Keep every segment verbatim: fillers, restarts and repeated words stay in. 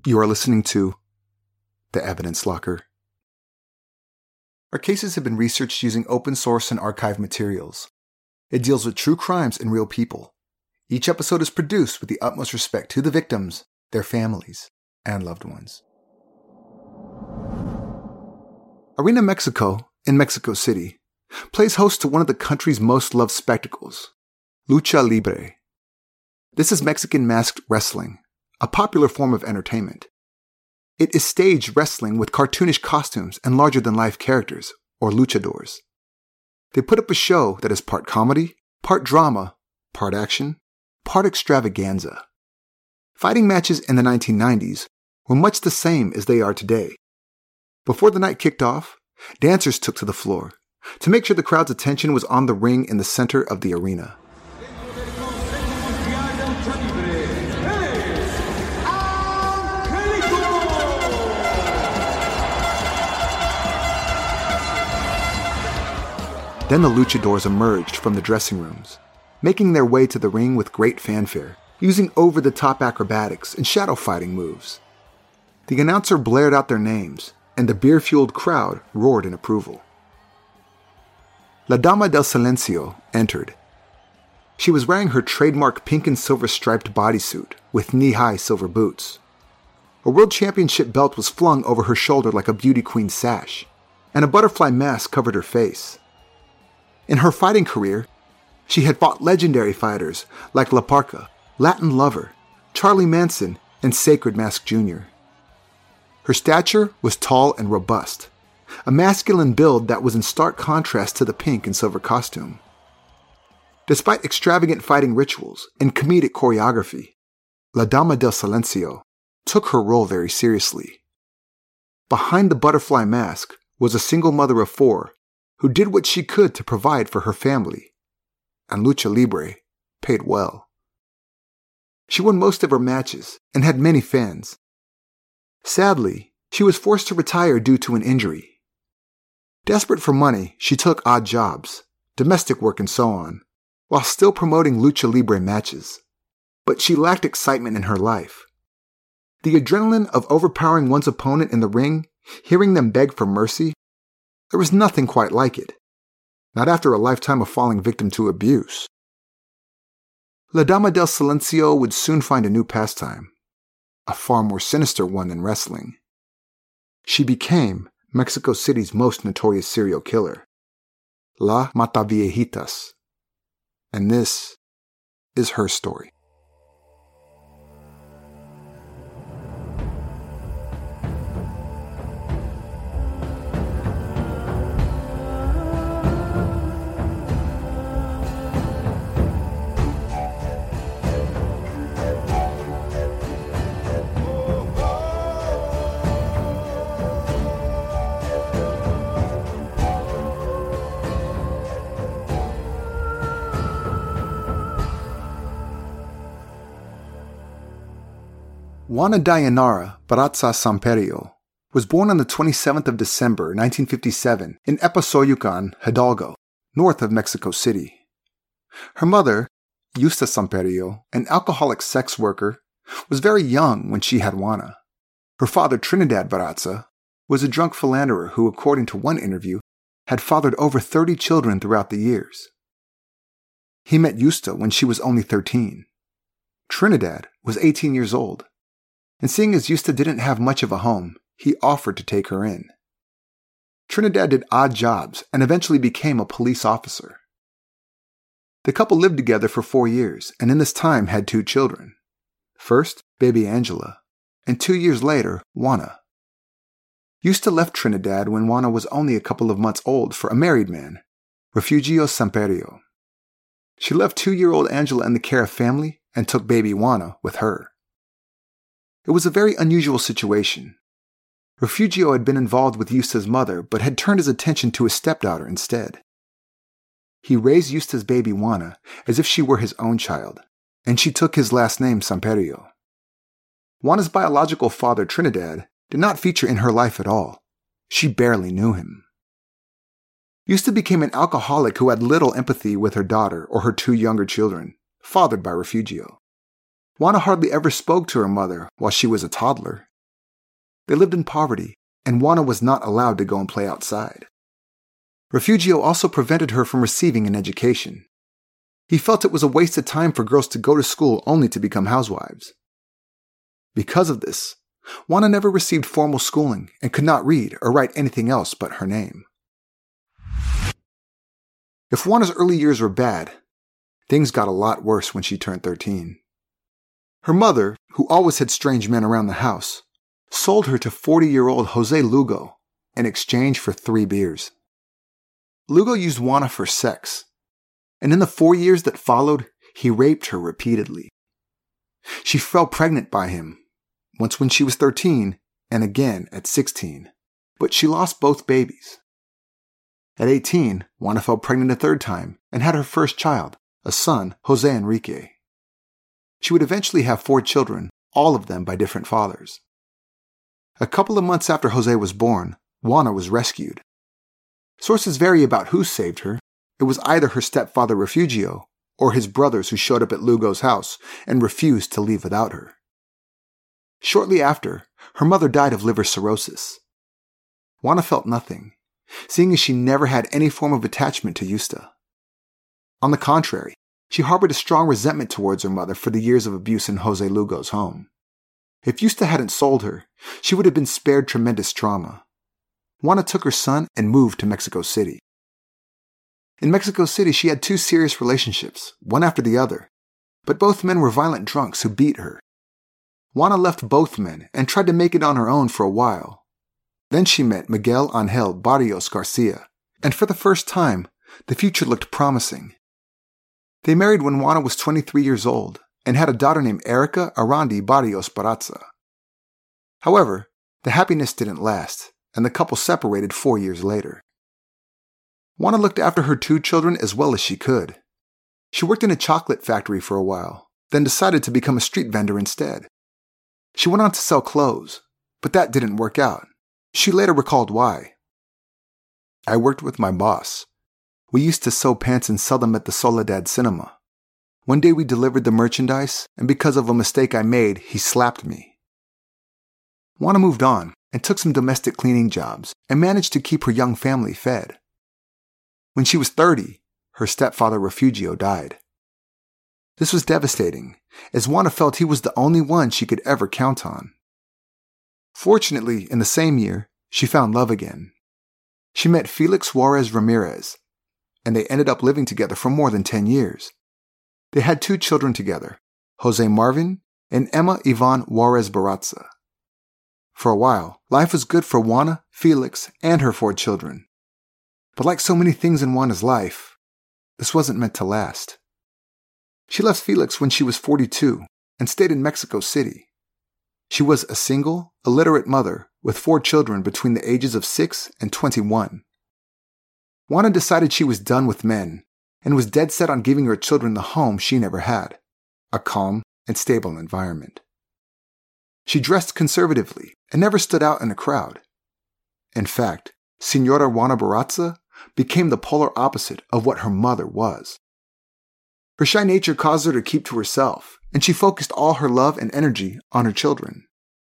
You are listening to The Evidence Locker. Our cases have been researched using open source and archive materials. It deals with true crimes and real people. Each episode is produced with the utmost respect to the victims, their families, and loved ones. Arena Mexico, in Mexico City, plays host to one of the country's most loved spectacles, Lucha Libre. This is Mexican masked wrestling, a popular form of entertainment. It is staged wrestling with cartoonish costumes and larger-than-life characters, or luchadors. They put up a show that is part comedy, part drama, part action, part extravaganza. Fighting matches in the nineteen nineties were much the same as they are today. Before the night kicked off, dancers took to the floor to make sure the crowd's attention was on the ring in the center of the arena. Then the luchadors emerged from the dressing rooms, making their way to the ring with great fanfare, using over-the-top acrobatics and shadow fighting moves. The announcer blared out their names, and the beer-fueled crowd roared in approval. La Dama del Silencio entered. She was wearing her trademark pink and silver striped bodysuit with knee-high silver boots. A world championship belt was flung over her shoulder like a beauty queen sash, and a butterfly mask covered her face. In her fighting career, she had fought legendary fighters like La Parka, Latin Lover, Charlie Manson, and Sacred Mask Junior Her stature was tall and robust, a masculine build that was in stark contrast to the pink and silver costume. Despite extravagant fighting rituals and comedic choreography, La Dama del Silencio took her role very seriously. Behind the butterfly mask was a single mother of four who did what she could to provide for her family, and Lucha Libre paid well. She won most of her matches and had many fans. Sadly, she was forced to retire due to an injury. Desperate for money, she took odd jobs, domestic work and so on, while still promoting Lucha Libre matches. But she lacked excitement in her life. The adrenaline of overpowering one's opponent in the ring, hearing them beg for mercy, there was nothing quite like it. Not after a lifetime of falling victim to abuse. La Dama del Silencio would soon find a new pastime, a far more sinister one than wrestling. She became Mexico City's most notorious serial killer, La Mataviejitas. And this is her story. Juana Dayanara Barraza Samperio was born on the twenty-seventh of December, nineteen fifty-seven, in Epazoyucan, Hidalgo, north of Mexico City. Her mother, Yusta Samperio, an alcoholic sex worker, was very young when she had Juana. Her father, Trinidad Barraza, was a drunk philanderer who, according to one interview, had fathered over thirty children throughout the years. He met Yusta when she was only thirteen. Trinidad was eighteen years old. And seeing as Yusta didn't have much of a home, he offered to take her in. Trinidad did odd jobs and eventually became a police officer. The couple lived together for four years and in this time had two children. First, baby Angela, and two years later, Juana. Yusta left Trinidad when Juana was only a couple of months old for a married man, Refugio Samperio. She left two-year-old Angela in the care of family and took baby Juana with her. It was a very unusual situation. Refugio had been involved with Yusta's mother, but had turned his attention to his stepdaughter instead. He raised Yusta's baby Juana as if she were his own child, and she took his last name Samperio. Juana's biological father, Trinidad, did not feature in her life at all. She barely knew him. Yusta became an alcoholic who had little empathy with her daughter or her two younger children, fathered by Refugio. Juana hardly ever spoke to her mother while she was a toddler, They lived in poverty, and Juana was not allowed to go and play outside. Refugio also prevented her from receiving an education. He felt it was a waste of time for girls to go to school only to become housewives. Because of this, Juana never received formal schooling and could not read or write anything else but her name. If Juana's early years were bad, things got a lot worse when she turned thirteen. Her mother, who always had strange men around the house, sold her to forty-year-old Jose Lugo in exchange for three beers. Lugo used Juana for sex, and in the four years that followed, he raped her repeatedly. She fell pregnant by him, once when she was thirteen and again at sixteen, but she lost both babies. At eighteen, Juana fell pregnant a third time and had her first child, a son, Jose Enrique. She would eventually have four children, all of them by different fathers. A couple of months after Jose was born, Juana was rescued. Sources vary about who saved her. It was either her stepfather Refugio or his brothers who showed up at Lugo's house and refused to leave without her. Shortly after, her mother died of liver cirrhosis. Juana felt nothing, seeing as she never had any form of attachment to Yusta. On the contrary, she harbored a strong resentment towards her mother for the years of abuse in Jose Lugo's home. If Yusta hadn't sold her, she would have been spared tremendous trauma. Juana took her son and moved to Mexico City. In Mexico City, she had two serious relationships, one after the other, but both men were violent drunks who beat her. Juana left both men and tried to make it on her own for a while. Then she met Miguel Angel Barrios Garcia, and for the first time, the future looked promising. They married when Juana was twenty-three years old and had a daughter named Erica Arandi Barrios Barraza. However, the happiness didn't last, and the couple separated four years later. Juana looked after her two children as well as she could. She worked in a chocolate factory for a while, then decided to become a street vendor instead. She went on to sell clothes, but that didn't work out. She later recalled why. "I worked with my boss. We used to sew pants and sell them at the Soledad Cinema. One day we delivered the merchandise, and because of a mistake I made, he slapped me." Juana moved on and took some domestic cleaning jobs and managed to keep her young family fed. When she was thirty, her stepfather Refugio died. This was devastating, as Juana felt he was the only one she could ever count on. Fortunately, in the same year, she found love again. She met Felix Juarez Ramirez, and they ended up living together for more than ten years. They had two children together, Jose Marvin and Emma Yvonne Juarez Barraza. For a while, life was good for Juana, Felix, and her four children. But like so many things in Juana's life, this wasn't meant to last. She left Felix when she was forty-two and stayed in Mexico City. She was a single, illiterate mother with four children between the ages of six and twenty-one. Juana decided she was done with men and was dead set on giving her children the home she never had, a calm and stable environment. She dressed conservatively and never stood out in a crowd. In fact, Señora Juana Barraza became the polar opposite of what her mother was. Her shy nature caused her to keep to herself, and she focused all her love and energy on her children.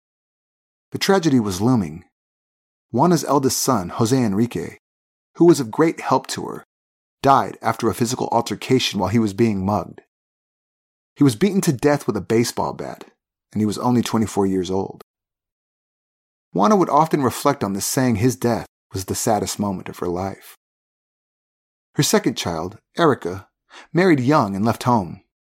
The tragedy was looming. Juana's eldest son, Jose Enrique, who was of great help to her, died after a physical altercation while he was being mugged. He was beaten to death with a baseball bat, and he was only twenty-four years old. Juana would often reflect on this, saying his death was the saddest moment of her life. Her second child, Erica, married young and left home.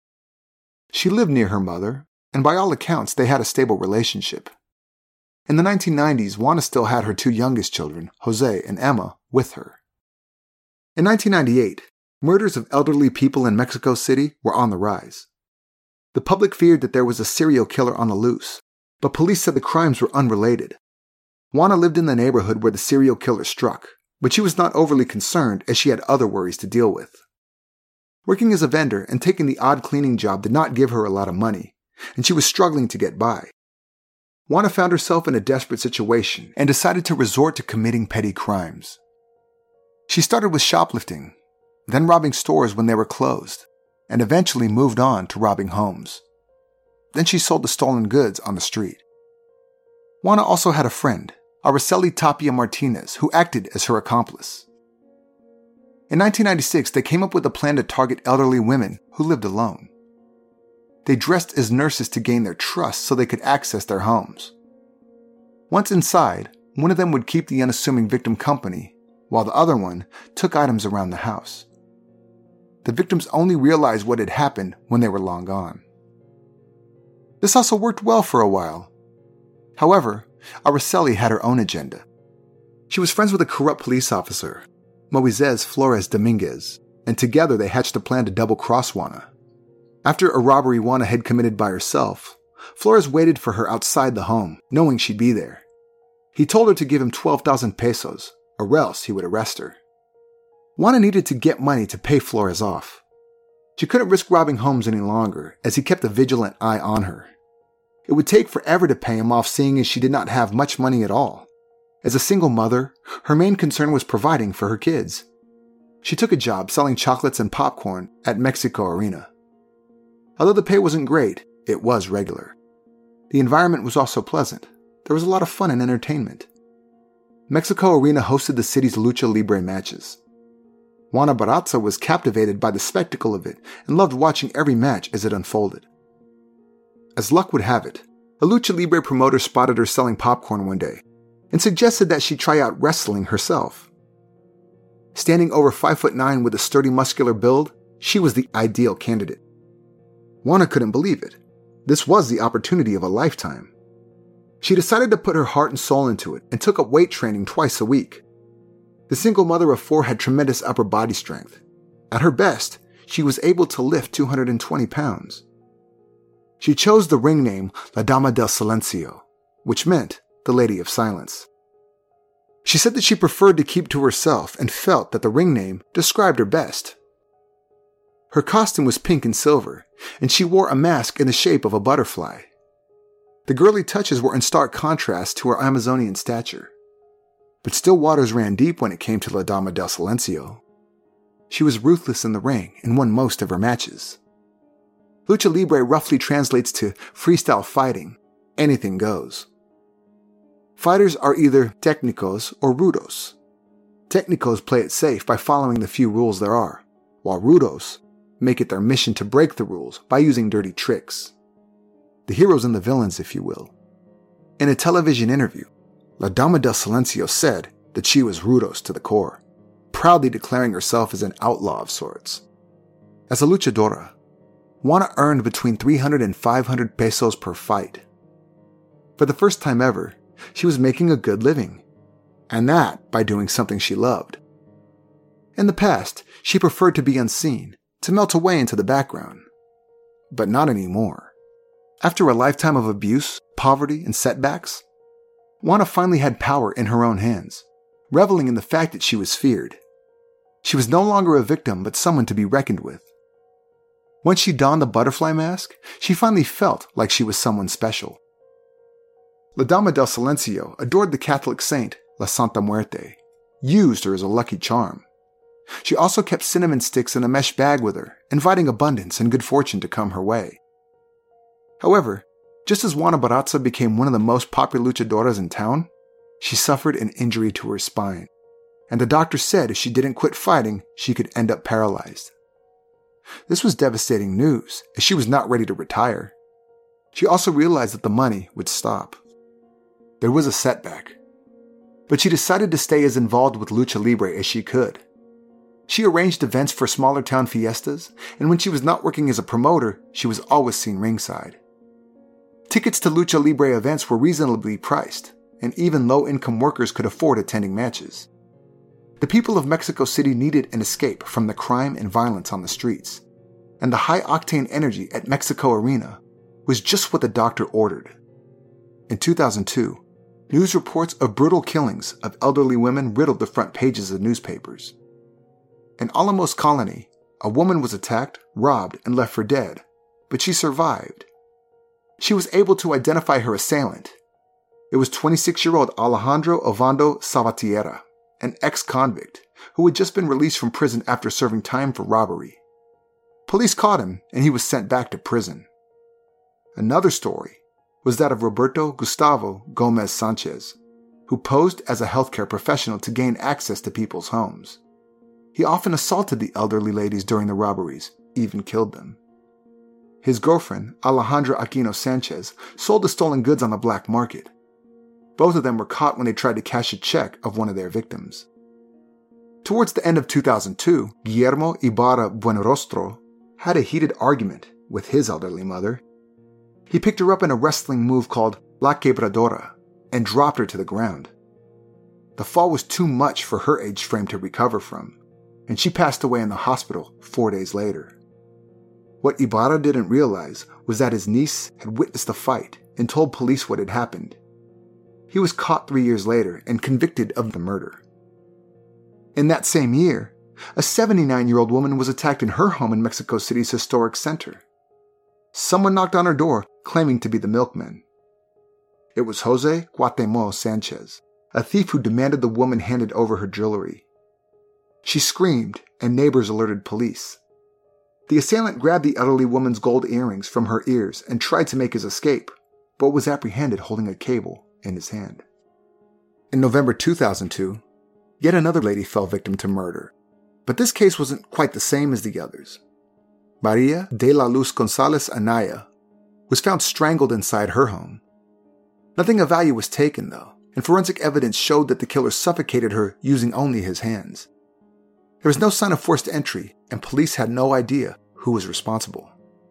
She lived near her mother, and by all accounts they had a stable relationship. In the nineteen nineties, Juana still had her two youngest children, Jose and Emma, with her. In nineteen ninety-eight, murders of elderly people in Mexico City were on the rise. The public feared that there was a serial killer on the loose, but police said the crimes were unrelated. Juana lived in the neighborhood where the serial killer struck, but she was not overly concerned as she had other worries to deal with. Working as a vendor and taking the odd cleaning job did not give her a lot of money, and she was struggling to get by. Juana found herself in a desperate situation and decided to resort to committing petty crimes. She started with shoplifting, then robbing stores when they were closed, and eventually moved on to robbing homes. Then she sold the stolen goods on the street. Juana also had a friend, Araceli Tapia Martinez, who acted as her accomplice. In nineteen ninety-six, they came up with a plan to target elderly women who lived alone. They dressed as nurses to gain their trust so they could access their homes. Once inside, one of them would keep the unassuming victim company, while the other one took items around the house. The victims only realized what had happened when they were long gone. This also worked well for a while. However, Araceli had her own agenda. She was friends with a corrupt police officer, Moises Flores Dominguez, and together they hatched a plan to double-cross Juana. After a robbery Juana had committed by herself, Flores waited for her outside the home, knowing she'd be there. He told her to give him twelve thousand pesos, or else he would arrest her. Juana needed to get money to pay Flores off. She couldn't risk robbing homes any longer, as he kept a vigilant eye on her. It would take forever to pay him off, seeing as she did not have much money at all. As a single mother, her main concern was providing for her kids. She took a job selling chocolates and popcorn at Mexico Arena. Although the pay wasn't great, it was regular. The environment was also pleasant. There was a lot of fun and entertainment. Mexico Arena hosted the city's lucha libre matches. Juana Barraza was captivated by the spectacle of it and loved watching every match as it unfolded. As luck would have it, a lucha libre promoter spotted her selling popcorn one day and suggested that she try out wrestling herself. Standing over five foot nine with a sturdy muscular build, she was the ideal candidate. Juana couldn't believe it. This was the opportunity of a lifetime. She decided to put her heart and soul into it and took up weight training twice a week. The single mother of four had tremendous upper body strength. At her best, she was able to lift two hundred twenty pounds. She chose the ring name La Dama del Silencio, which meant the Lady of Silence. She said that she preferred to keep to herself and felt that the ring name described her best. Her costume was pink and silver, and she wore a mask in the shape of a butterfly. The girly touches were in stark contrast to her Amazonian stature. But still waters ran deep when it came to La Dama del Silencio. She was ruthless in the ring and won most of her matches. Lucha Libre roughly translates to freestyle fighting. Anything goes. Fighters are either técnicos or rudos. Técnicos play it safe by following the few rules there are, while rudos make it their mission to break the rules by using dirty tricks. The heroes and the villains, if you will. In a television interview, La Dama del Silencio said that she was rudos to the core, proudly declaring herself as an outlaw of sorts. As a luchadora, Juana earned between three hundred and five hundred pesos per fight. For the first time ever, she was making a good living, and that by doing something she loved. In the past, she preferred to be unseen, to melt away into the background. But not anymore. After a lifetime of abuse, poverty, and setbacks, Juana finally had power in her own hands, reveling in the fact that she was feared. She was no longer a victim, but someone to be reckoned with. Once she donned the butterfly mask, she finally felt like she was someone special. La Dama del Silencio adored the Catholic saint, La Santa Muerte, used her as a lucky charm. She also kept cinnamon sticks in a mesh bag with her, inviting abundance and good fortune to come her way. However, just as Juana Barraza became one of the most popular luchadoras in town, she suffered an injury to her spine, and the doctor said if she didn't quit fighting, she could end up paralyzed. This was devastating news, as she was not ready to retire. She also realized that the money would stop. There was a setback, but she decided to stay as involved with Lucha Libre as she could. She arranged events for smaller town fiestas, and when she was not working as a promoter, she was always seen ringside. Tickets to Lucha Libre events were reasonably priced, and even low-income workers could afford attending matches. The people of Mexico City needed an escape from the crime and violence on the streets, and the high-octane energy at Mexico Arena was just what the doctor ordered. In two thousand two, news reports of brutal killings of elderly women riddled the front pages of newspapers. In Alamos Colony, a woman was attacked, robbed, and left for dead, but she survived. She was able to identify her assailant. It was twenty-six-year-old Alejandro Ovando Salvatierra, an ex-convict who had just been released from prison after serving time for robbery. Police caught him, and he was sent back to prison. Another story was that of Roberto Gustavo Gomez Sanchez, who posed as a healthcare professional to gain access to people's homes. He often assaulted the elderly ladies during the robberies, even killed them. His girlfriend, Alejandra Aquino Sanchez, sold the stolen goods on the black market. Both of them were caught when they tried to cash a check of one of their victims. Towards the end of two thousand two, Guillermo Ibarra Buenrostro had a heated argument with his elderly mother. He picked her up in a wrestling move called La Quebradora and dropped her to the ground. The fall was too much for her aged frame to recover from, and she passed away in the hospital four days later. What Ibarra didn't realize was that his niece had witnessed the fight and told police what had happened. He was caught three years later and convicted of the murder. In that same year, a seventy-nine-year-old woman was attacked in her home in Mexico City's historic center. Someone knocked on her door claiming to be the milkman. It was Jose Cuauhtemoc Sanchez, a thief who demanded the woman handed over her jewelry. She screamed, and neighbors alerted police. The assailant grabbed the elderly woman's gold earrings from her ears and tried to make his escape, but was apprehended holding a cable in his hand. In November two thousand two, yet another lady fell victim to murder, but this case wasn't quite the same as the others. Maria de la Luz Gonzalez Anaya was found strangled inside her home. Nothing of value was taken, though, and forensic evidence showed that the killer suffocated her using only his hands. There was no sign of forced entry, and police had no idea who was responsible.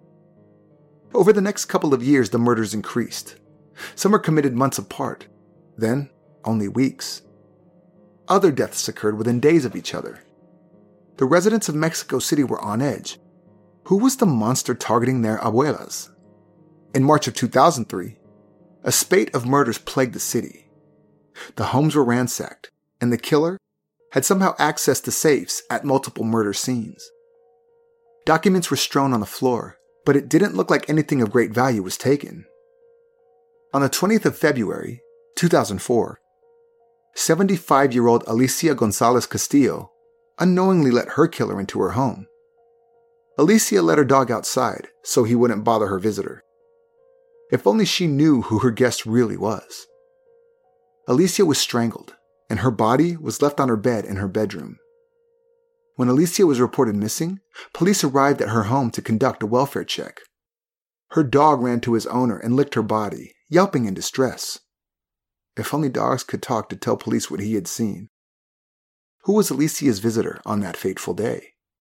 Over the next couple of years, the murders increased. Some were committed months apart, then only weeks. Other deaths occurred within days of each other. The residents of Mexico City were on edge. Who was the monster targeting their abuelas? In March of two thousand three, a spate of murders plagued the city. The homes were ransacked, and the killer had somehow accessed the safes at multiple murder scenes. Documents were strewn on the floor, but it didn't look like anything of great value was taken. On the twentieth of February, two thousand four, seventy-five-year-old Alicia Gonzalez Castillo unknowingly let her killer into her home. Alicia let her dog outside so he wouldn't bother her visitor. If only she knew who her guest really was. Alicia was strangled, and her body was left on her bed in her bedroom. When Alicia was reported missing, police arrived at her home to conduct a welfare check. Her dog ran to his owner and licked her body, yelping in distress. If only dogs could talk to tell police what he had seen. Who was Alicia's visitor on that fateful day?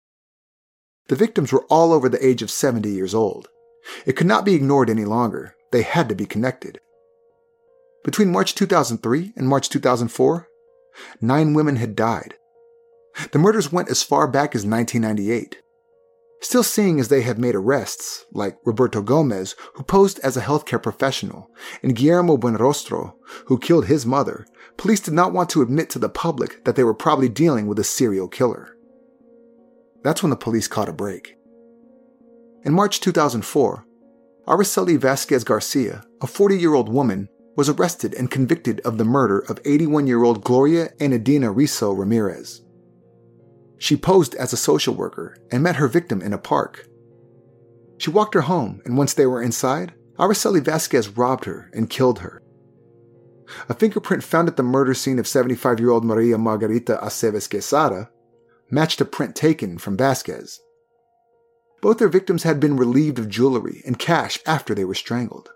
The victims were all over the age of seventy years old. It could not be ignored any longer. They had to be connected. Between March two thousand three and March two thousand four, nine women had died. The murders went as far back as nineteen ninety-eight. Still seeing as they had made arrests, like Roberto Gomez, who posed as a healthcare professional, and Guillermo Buenrostro, who killed his mother, police did not want to admit to the public that they were probably dealing with a serial killer. That's when the police caught a break. In March two thousand four, Araceli Vasquez Garcia, a forty-year-old woman, was arrested and convicted of the murder of eighty-one-year-old Gloria Enedina Rizo Ramirez. She posed as a social worker and met her victim in a park. She walked her home, and once they were inside, Araceli Vasquez robbed her and killed her. A fingerprint found at the murder scene of seventy-five-year-old Maria Margarita Aceves Quesada matched a print taken from Vasquez. Both their victims had been relieved of jewelry and cash after they were strangled.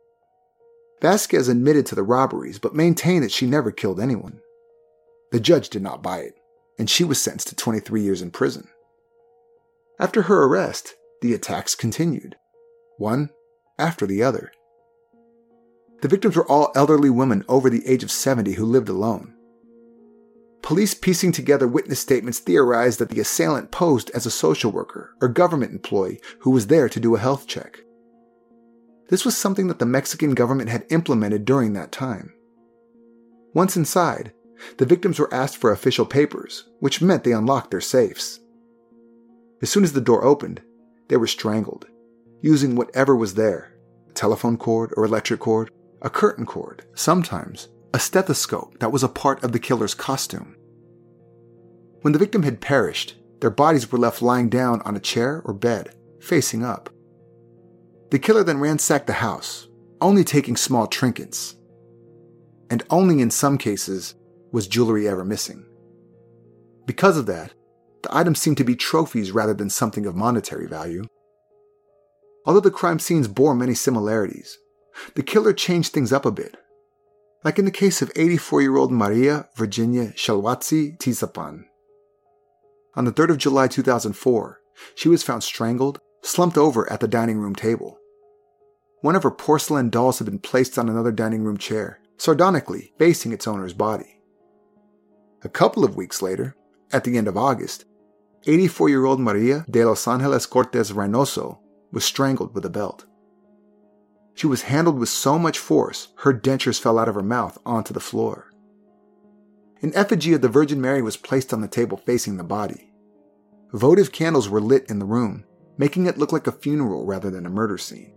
Vasquez admitted to the robberies but maintained that she never killed anyone. The judge did not buy it, and she was sentenced to twenty-three years in prison. After her arrest, the attacks continued, one after the other. The victims were all elderly women over the age of seventy who lived alone. Police piecing together witness statements theorized that the assailant posed as a social worker or government employee who was there to do a health check. This was something that the Mexican government had implemented during that time. Once inside, the victims were asked for official papers, which meant they unlocked their safes. As soon as the door opened, they were strangled, using whatever was there, a telephone cord or electric cord, a curtain cord, sometimes a stethoscope that was a part of the killer's costume. When the victim had perished, their bodies were left lying down on a chair or bed, facing up. The killer then ransacked the house, only taking small trinkets. And only in some cases was jewelry ever missing. Because of that, the items seemed to be trophies rather than something of monetary value. Although the crime scenes bore many similarities, the killer changed things up a bit. Like in the case of eighty-four-year-old Maria Virginia Shalwatsi Tizapan. On the third of July two thousand four, she was found strangled, slumped over at the dining room table. One of her porcelain dolls had been placed on another dining room chair, sardonically facing its owner's body. A couple of weeks later, at the end of August, eighty-four-year-old Maria de Los Angeles Cortez Reynoso was strangled with a belt. She was handled with so much force, her dentures fell out of her mouth onto the floor. An effigy of the Virgin Mary was placed on the table facing the body. Votive candles were lit in the room, making it look like a funeral rather than a murder scene.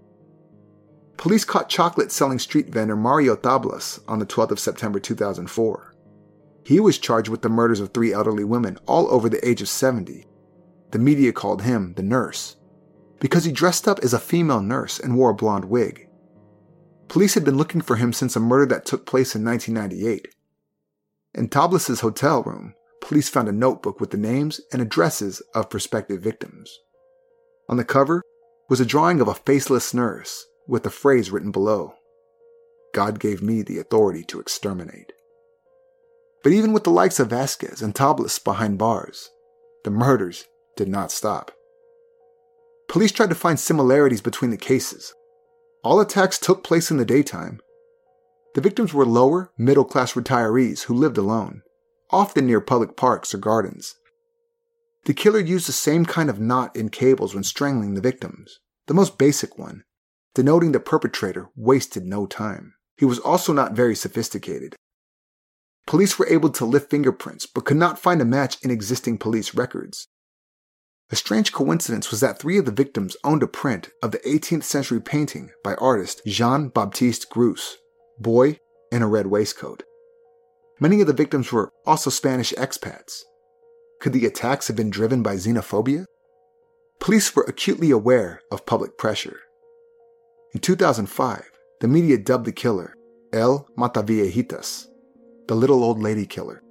Police caught chocolate-selling street vendor Mario Tablas on the twelfth of September two thousand four. He was charged with the murders of three elderly women, all over the age of seventy. The media called him the nurse, because he dressed up as a female nurse and wore a blonde wig. Police had been looking for him since a murder that took place in nineteen ninety-eight. In Tablas's hotel room, police found a notebook with the names and addresses of prospective victims. On the cover was a drawing of a faceless nurse with the phrase written below, "God gave me the authority to exterminate." But even with the likes of Vasquez and Tablas behind bars, the murders did not stop. Police tried to find similarities between the cases. All attacks took place in the daytime. The victims were lower, middle-class retirees who lived alone, often near public parks or gardens. The killer used the same kind of knot in cables when strangling the victims, the most basic one, denoting the perpetrator wasted no time. He was also not very sophisticated. Police were able to lift fingerprints, but could not find a match in existing police records. A strange coincidence was that three of the victims owned a print of the eighteenth century painting by artist Jean-Baptiste Greuze, Boy in a Red Waistcoat. Many of the victims were also Spanish expats. Could the attacks have been driven by xenophobia? Police were acutely aware of public pressure. In two thousand five, the media dubbed the killer El Mataviejitas, the little old lady killer.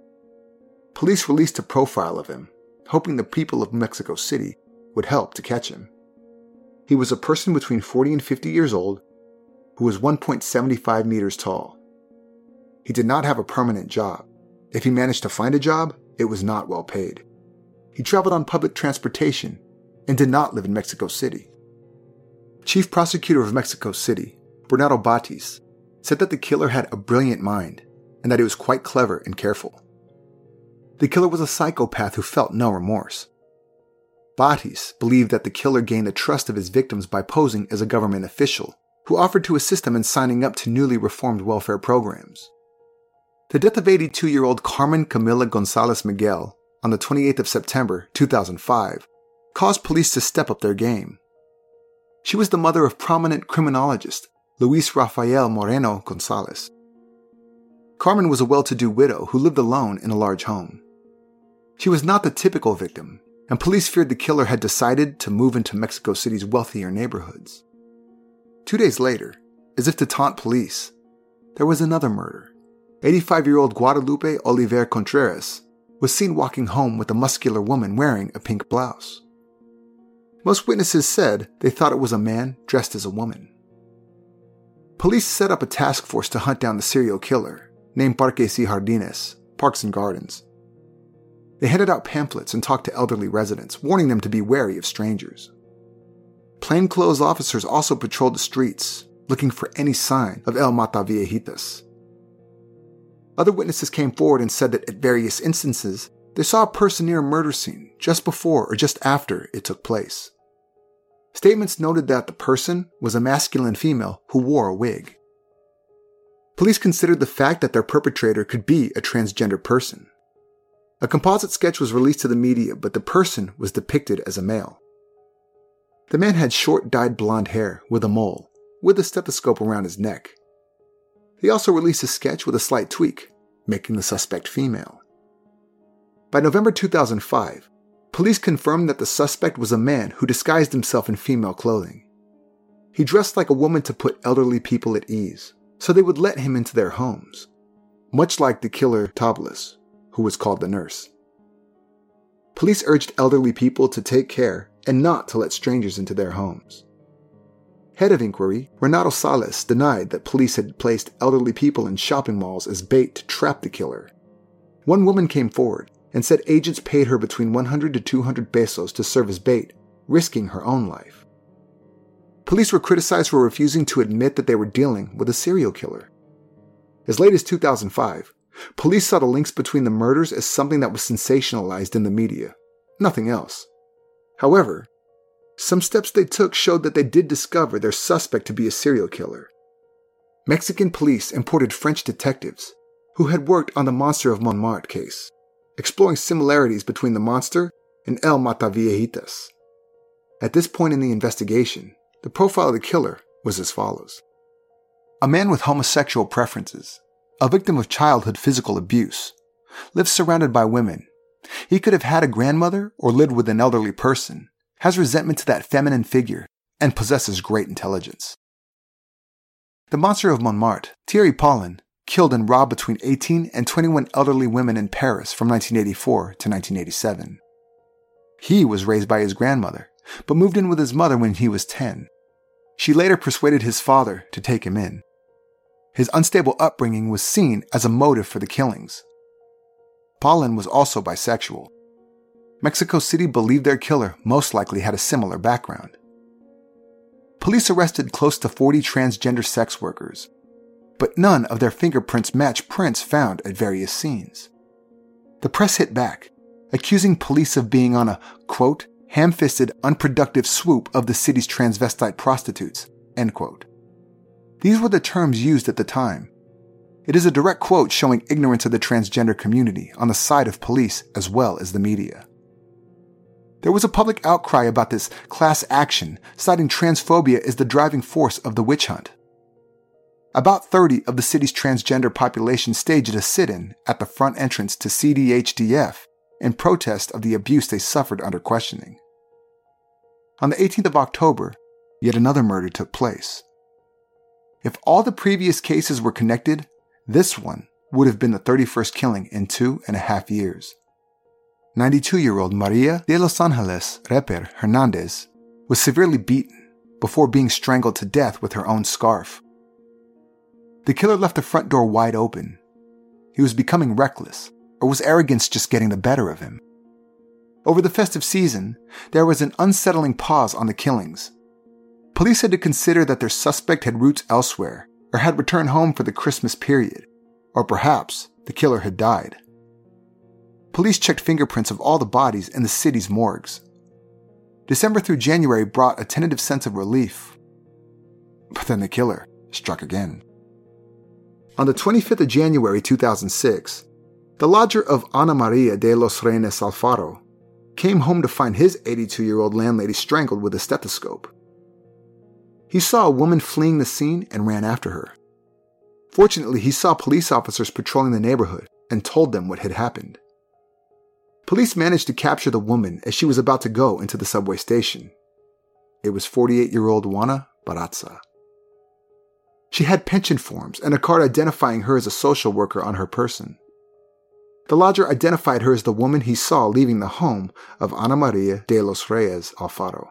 Police released a profile of him, hoping the people of Mexico City would help to catch him. He was a person between forty and fifty years old who was one point seven five meters tall. He did not have a permanent job. If he managed to find a job, it was not well paid. He traveled on public transportation and did not live in Mexico City. Chief Prosecutor of Mexico City, Bernardo Batis, said that the killer had a brilliant mind and that he was quite clever and careful. The killer was a psychopath who felt no remorse. Batis believed that the killer gained the trust of his victims by posing as a government official who offered to assist them in signing up to newly reformed welfare programs. The death of eighty-two-year-old Carmen Camila Gonzalez Miguel on the twenty-eighth of September two thousand five caused police to step up their game. She was the mother of prominent criminologist Luis Rafael Moreno Gonzalez. Carmen was a well-to-do widow who lived alone in a large home. She was not the typical victim, and police feared the killer had decided to move into Mexico City's wealthier neighborhoods. Two days later, as if to taunt police, there was another murder. eighty-five-year-old Guadalupe Oliver Contreras was seen walking home with a muscular woman wearing a pink blouse. Most witnesses said they thought it was a man dressed as a woman. Police set up a task force to hunt down the serial killer, named Parques y Jardines, Parks and Gardens. They handed out pamphlets and talked to elderly residents, warning them to be wary of strangers. Plainclothes officers also patrolled the streets, looking for any sign of El Mataviejitas. Other witnesses came forward and said that at various instances, they saw a person near a murder scene just before or just after it took place. Statements noted that the person was a masculine female who wore a wig. Police considered the fact that their perpetrator could be a transgender person. A composite sketch was released to the media, but the person was depicted as a male. The man had short dyed blonde hair with a mole, with a stethoscope around his neck. They also released a sketch with a slight tweak, making the suspect female. By November two thousand five, police confirmed that the suspect was a man who disguised himself in female clothing. He dressed like a woman to put elderly people at ease, so they would let him into their homes, much like the killer Tablas, who was called the nurse. Police urged elderly people to take care and not to let strangers into their homes. Head of inquiry, Renato Sales, denied that police had placed elderly people in shopping malls as bait to trap the killer. One woman came forward and said agents paid her between one hundred to two hundred pesos to serve as bait, risking her own life. Police were criticized for refusing to admit that they were dealing with a serial killer. As late as two thousand five, police saw the links between the murders as something that was sensationalized in the media, nothing else. However, some steps they took showed that they did discover their suspect to be a serial killer. Mexican police imported French detectives who had worked on the Monster of Montmartre case, exploring similarities between the monster and El Mataviejitas. At this point in the investigation, the profile of the killer was as follows. A man with homosexual preferences, a victim of childhood physical abuse, lives surrounded by women. He could have had a grandmother or lived with an elderly person, has resentment to that feminine figure, and possesses great intelligence. The Monster of Montmartre, Thierry Paulin, killed and robbed between eighteen and twenty-one elderly women in Paris from nineteen eighty-four to nineteen eighty-seven. He was raised by his grandmother, but moved in with his mother when he was ten. She later persuaded his father to take him in. His unstable upbringing was seen as a motive for the killings. Paulin was also bisexual. Mexico City believed their killer most likely had a similar background. Police arrested close to forty transgender sex workers, but none of their fingerprints match prints found at various scenes. The press hit back, accusing police of being on a, quote, ham-fisted, unproductive swoop of the city's transvestite prostitutes, end quote. These were the terms used at the time. It is a direct quote showing ignorance of the transgender community on the side of police as well as the media. There was a public outcry about this class action, citing transphobia as the driving force of the witch hunt. About thirty of the city's transgender population staged a sit-in at the front entrance to C D H D F in protest of the abuse they suffered under questioning. On the eighteenth of October, yet another murder took place. If all the previous cases were connected, this one would have been the thirty-first killing in two and a half years. ninety-two-year-old Maria de los Angeles Reper Hernandez was severely beaten before being strangled to death with her own scarf. The killer left the front door wide open. He was becoming reckless, or was arrogance just getting the better of him? Over the festive season, there was an unsettling pause on the killings. Police had to consider that their suspect had roots elsewhere, or had returned home for the Christmas period, or perhaps the killer had died. Police checked fingerprints of all the bodies in the city's morgues. December through January brought a tentative sense of relief. But then the killer struck again. On the twenty-fifth of January two thousand six, the lodger of Ana Maria de los Reyes Alfaro came home to find his eighty-two-year-old landlady strangled with a stethoscope. He saw a woman fleeing the scene and ran after her. Fortunately, he saw police officers patrolling the neighborhood and told them what had happened. Police managed to capture the woman as she was about to go into the subway station. It was forty-eight-year-old Juana Barraza. She had pension forms and a card identifying her as a social worker on her person. The lodger identified her as the woman he saw leaving the home of Ana Maria de los Reyes Alfaro.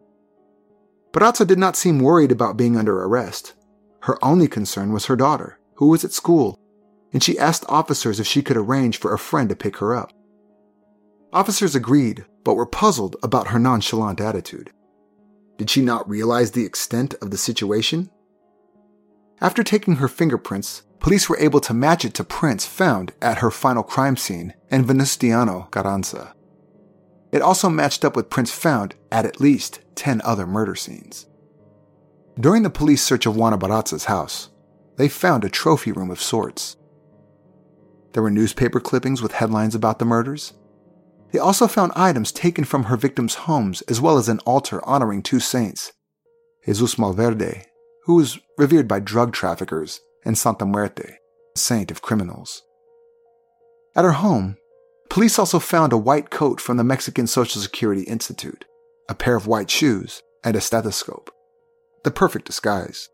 Barraza did not seem worried about being under arrest. Her only concern was her daughter, who was at school, and she asked officers if she could arrange for a friend to pick her up. Officers agreed, but were puzzled about her nonchalant attitude. Did she not realize the extent of the situation? After taking her fingerprints, police were able to match it to prints found at her final crime scene in Venustiano Carranza. It also matched up with prints found at at least ten other murder scenes. During the police search of Juana Barraza's house, they found a trophy room of sorts. There were newspaper clippings with headlines about the murders. They also found items taken from her victims' homes as well as an altar honoring two saints, Jesus Malverde, who was revered by drug traffickers, and Santa Muerte, saint of criminals. At her home, police also found a white coat from the Mexican Social Security Institute, a pair of white shoes, and a stethoscope. the perfect disguise.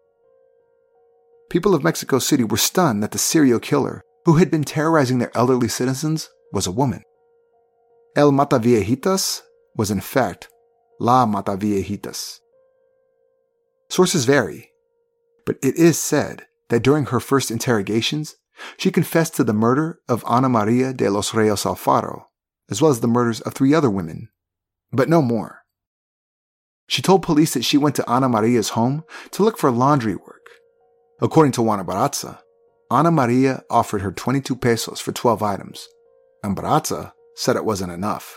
People of Mexico City were stunned that the serial killer, who had been terrorizing their elderly citizens, was a woman. El Mataviejitas was in fact La Mataviejitas. Sources vary, but it is said that during her first interrogations, she confessed to the murder of Ana Maria de los Reyes Alfaro, as well as the murders of three other women, but no more. She told police that she went to Ana Maria's home to look for laundry work. According to Juana Barraza, Ana Maria offered her twenty-two pesos for twelve items, and Barraza said it wasn't enough.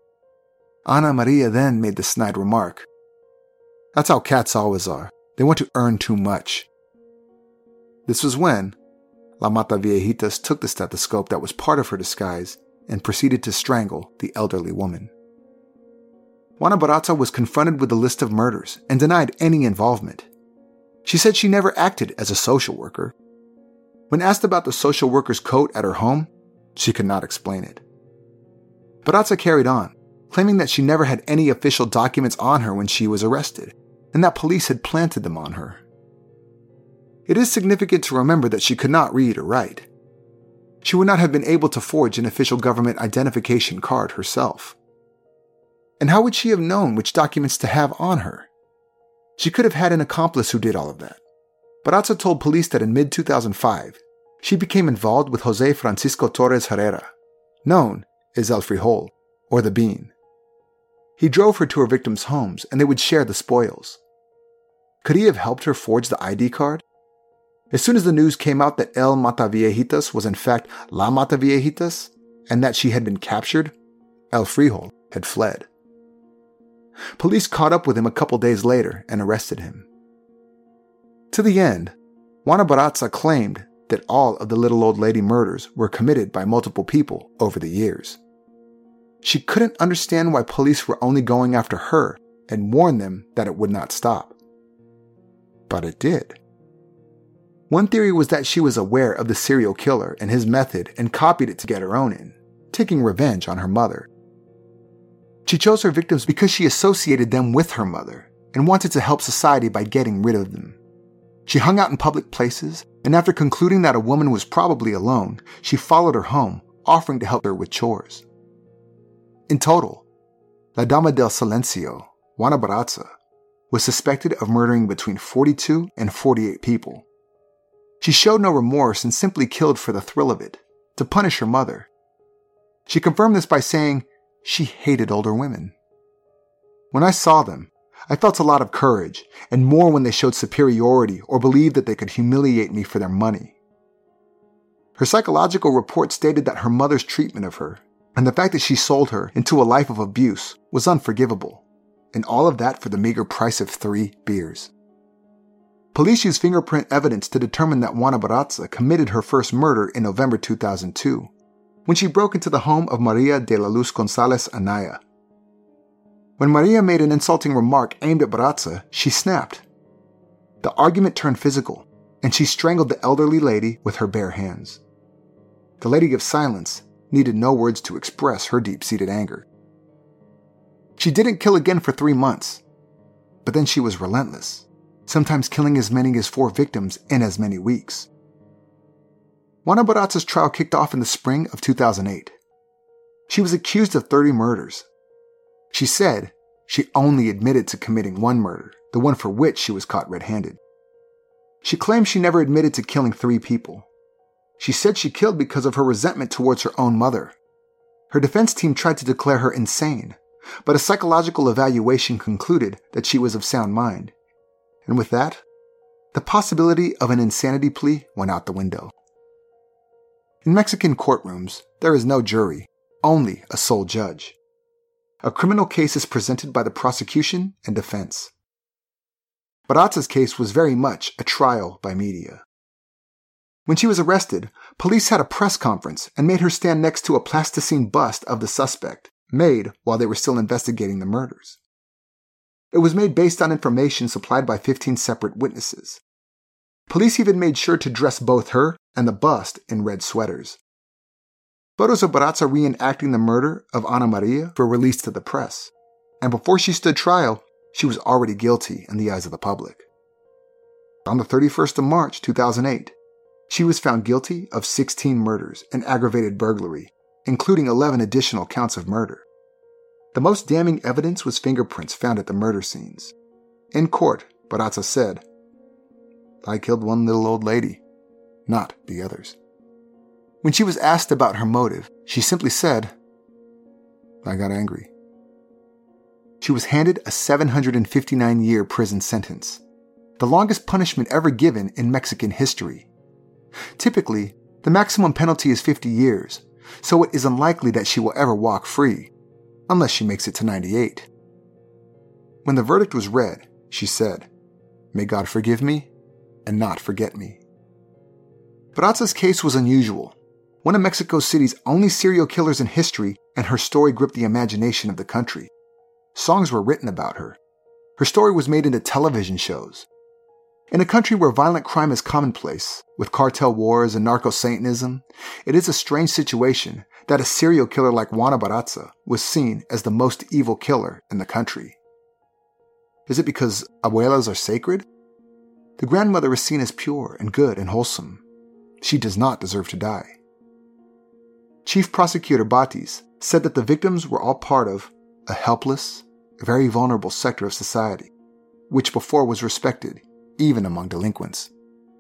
Ana Maria then made the snide remark, "That's how cats always are. They want to earn too much." This was when La Mataviejitas took the stethoscope that was part of her disguise and proceeded to strangle the elderly woman. Juana Barraza was confronted with a list of murders and denied any involvement. She said she never acted as a social worker. When asked about the social worker's coat at her home, she could not explain it. Barraza carried on, claiming that she never had any official documents on her when she was arrested, and that police had planted them on her. It is significant to remember that she could not read or write. She would not have been able to forge an official government identification card herself. And how would she have known which documents to have on her? She could have had an accomplice who did all of that. Barraza told police that in mid two thousand five, she became involved with Jose Francisco Torres Herrera, known as El Frijol, or the Bean. He drove her to her victims' homes and they would share the spoils. Could he have helped her forge the I D card? As soon as the news came out that El Mataviejitas was in fact La Mataviejitas and that she had been captured, El Frijol had fled. Police caught up with him a couple days later and arrested him. To the end, Juana Barraza claimed that all of the little old lady murders were committed by multiple people over the years. She couldn't understand why police were only going after her and warned them that it would not stop. But it did. One theory was that she was aware of the serial killer and his method and copied it to get her own in, taking revenge on her mother. She chose her victims because she associated them with her mother and wanted to help society by getting rid of them. She hung out in public places, and after concluding that a woman was probably alone, she followed her home, offering to help her with chores. In total, La Dama del Silencio, Juana Barraza, was suspected of murdering between forty-two and forty-eight people. She showed no remorse and simply killed for the thrill of it, to punish her mother. She confirmed this by saying she hated older women. When I saw them, I felt a lot of courage, and more when they showed superiority or believed that they could humiliate me for their money. Her psychological report stated that her mother's treatment of her, and the fact that she sold her into a life of abuse, was unforgivable, and all of that for the meager price of three beers. Police used fingerprint evidence to determine that Juana Barraza committed her first murder in November two thousand two, when she broke into the home of Maria de la Luz González Anaya. When Maria made an insulting remark aimed at Barraza, she snapped. The argument turned physical, and she strangled the elderly lady with her bare hands. The Lady of Silence needed no words to express her deep-seated anger. She didn't kill again for three months, but then she was relentless, sometimes killing as many as four victims in as many weeks. Juana Barraza's trial kicked off in the spring of two thousand eight. She was accused of thirty murders. She said she only admitted to committing one murder, the one for which she was caught red-handed. She claimed she never admitted to killing three people. She said she killed because of her resentment towards her own mother. Her defense team tried to declare her insane, but a psychological evaluation concluded that she was of sound mind. And with that, the possibility of an insanity plea went out the window. In Mexican courtrooms, there is no jury, only a sole judge. A criminal case is presented by the prosecution and defense. Barraza's case was very much a trial by media. When she was arrested, police had a press conference and made her stand next to a plasticine bust of the suspect, made while they were still investigating the murders. It was made based on information supplied by fifteen separate witnesses. Police even made sure to dress both her and the bust in red sweaters. Photos of Barraza reenacting the murder of Ana Maria were released to the press, and before she stood trial, she was already guilty in the eyes of the public. On the thirty-first of March two thousand eight, she was found guilty of sixteen murders and aggravated burglary, including eleven additional counts of murder. The most damning evidence was fingerprints found at the murder scenes. In court, Barraza said, "I killed one little old lady, not the others." When she was asked about her motive, she simply said, "I got angry." She was handed a seven hundred fifty-nine year prison sentence, the longest punishment ever given in Mexican history. Typically, the maximum penalty is fifty years, so it is unlikely that she will ever walk free, unless she makes it to ninety-eight. When the verdict was read, she said, "May God forgive me and not forget me." Barraza's case was unusual, one of Mexico City's only serial killers in history, and her story gripped the imagination of the country. Songs were written about her. Her story was made into television shows. In a country where violent crime is commonplace, with cartel wars and narco-Satanism, it is a strange situation that a serial killer like Juana Barraza was seen as the most evil killer in the country. Is it because abuelas are sacred? The grandmother is seen as pure and good and wholesome. She does not deserve to die. Chief Prosecutor Batis said that the victims were all part of a helpless, very vulnerable sector of society, which before was respected, even among delinquents.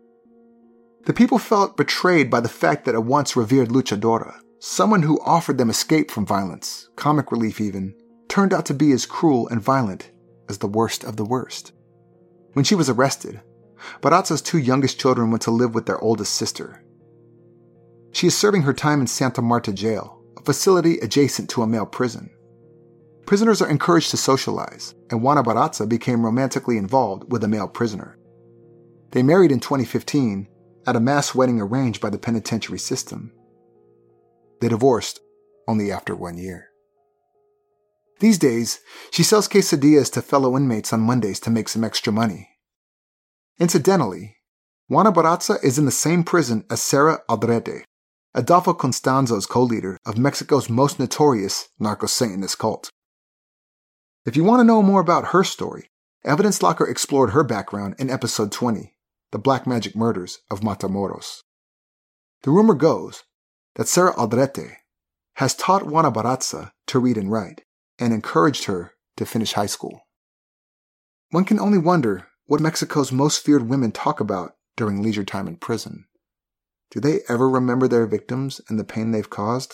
The people felt betrayed by the fact that a once revered luchadora, someone who offered them escape from violence, comic relief even, turned out to be as cruel and violent as the worst of the worst. When she was arrested, Barraza's two youngest children went to live with their oldest sister. She is serving her time in Santa Marta Jail, a facility adjacent to a male prison. Prisoners are encouraged to socialize, and Juana Barraza became romantically involved with a male prisoner. They married in twenty fifteen at a mass wedding arranged by the penitentiary system. They divorced only after one year. These days, she sells quesadillas to fellow inmates on Mondays to make some extra money. Incidentally, Juana Barraza is in the same prison as Sara Aldrete, Adolfo Constanzo's co-leader of Mexico's most notorious narco-Satanist cult. If you want to know more about her story, Evidence Locker explored her background in episode twenty, The Black Magic Murders of Matamoros. The rumor goes that Sara Aldrete has taught Juana Barraza to read and write and encouraged her to finish high school. One can only wonder what Mexico's most feared women talk about during leisure time in prison. Do they ever remember their victims and the pain they've caused?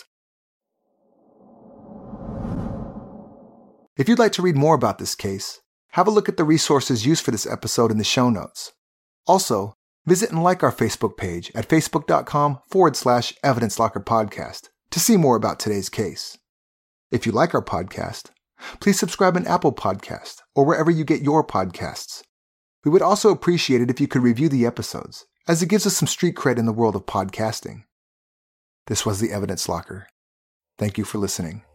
If you'd like to read more about this case, have a look at the resources used for this episode in the show notes. Also, visit and like our Facebook page at facebook.com forward slash Evidence Locker Podcast to see more about today's case. If you like our podcast, please subscribe on Apple Podcast or wherever you get your podcasts. We would also appreciate it if you could review the episodes, as it gives us some street cred in the world of podcasting. This was the Evidence Locker. Thank you for listening.